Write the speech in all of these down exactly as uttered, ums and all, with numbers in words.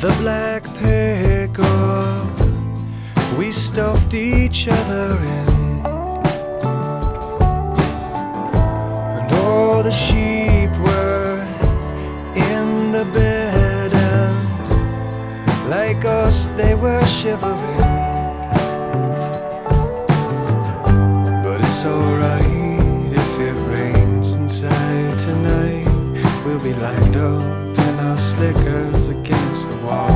the black pickup we stuffed each other in, and all the sheep were in the bed, and like us they were shivering. But it's alright if it rains inside tonight. We'll be lined up in our slickers against the wall,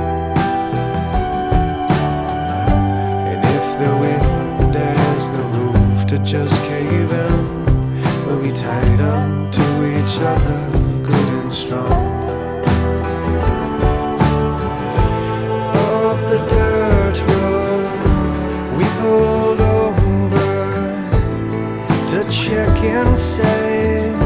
and if the wind dares the roof to just cave in, we'll be tied up to each other good and strong. Up the dirt road we pulled over to check inside.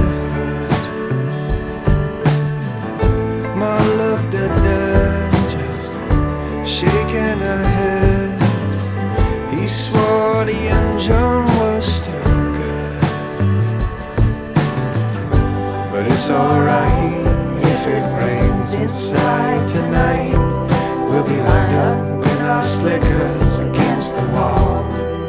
Ma looked at Dad, just shaking her head. He swore the engine was still good. But it's alright if it rains inside tonight. We'll be lined up in our slickers against the wall,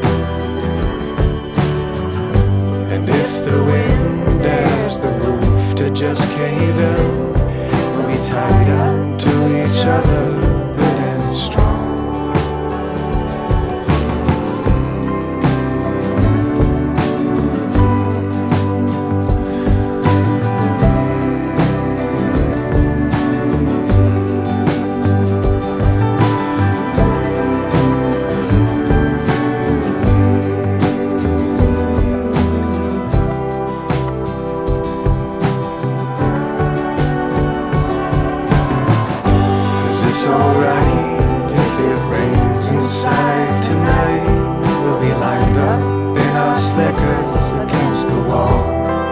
and if the wind dares the roof to just cave in, we'll be tied up to each other good and strong. It's alright if it rains inside tonight. We'll be lined up in our slickers against the wall,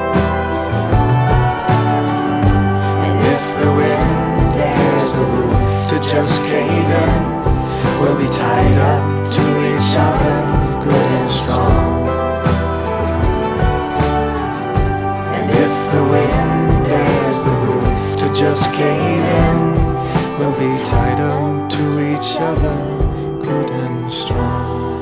and if the wind dares the roof to just cave in, we'll be tied up to each other good and strong. And if the wind dares the roof to just cave in, we'll be tied up to each other good and strong.